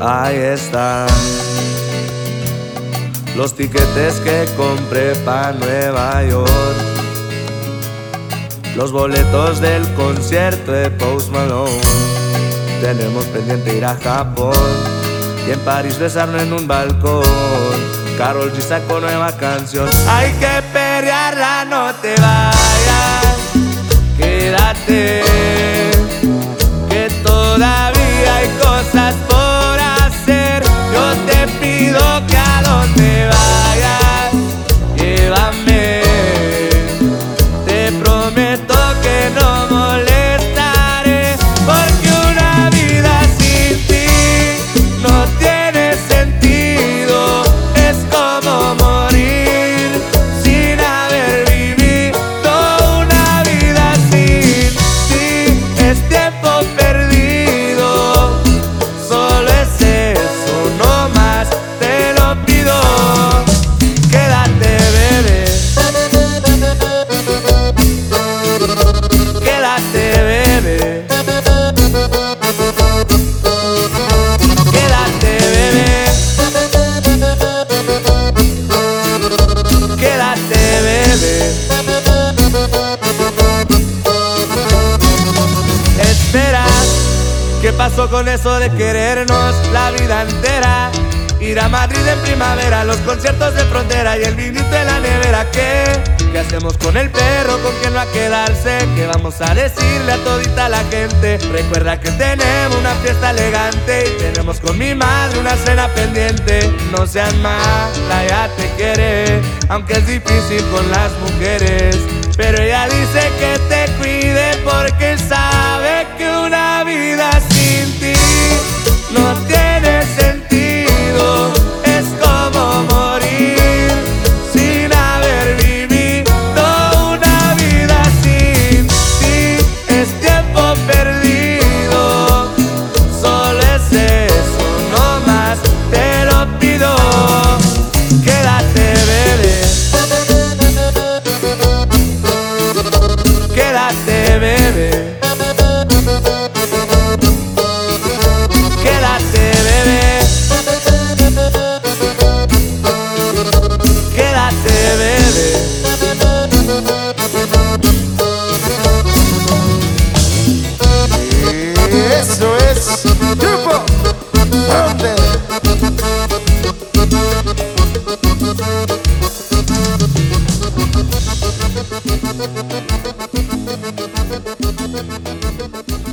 Ahí están los tiquetes que compré pa' Nueva York, los boletos del concierto de Post Malone. Tenemos pendiente ir a Japón y en París besarnos en un balcón. Karol G sacó nueva canción. Hay que perrearla, no te vayas, quédate, que todavía hay cosas por hacer. Yo te pido que a donde vayas, llévame. Te prometo que no molestaré, porque una vida sin ti no tiene sentido. Es como morir sin haber vivido. Una vida sin ti es tiempo perdido. Solo es eso, no más, te lo pido. Quédate, bebé. Quédate, bebé. Quédate, bebé. Quédate, bebé. Espera, ¿qué pasó con eso de querernos la vida entera? Ir a Madrid en primavera, los conciertos de frontera y el vinito en la nevera. ¿Qué hacemos con el perro? ¿Con quién va a quedarse? ¿Qué vamos a decirle a todita la gente? Recuerda que tenemos una fiesta elegante y tenemos con mi madre una cena pendiente. No seas mala, ya te quiere, aunque es difícil con las mujeres, pero ella dice que te cuide porque sabe que una vida sin ti no tiene sentido. Es como morir sin haber vivido. Una vida sin ti es tiempo perdido. Solo es eso, no más, te lo pido. Quédate, bebé. Quédate, bebé. Quédate, bebé. Quédate, bebé. Eso es Grupo Hombre.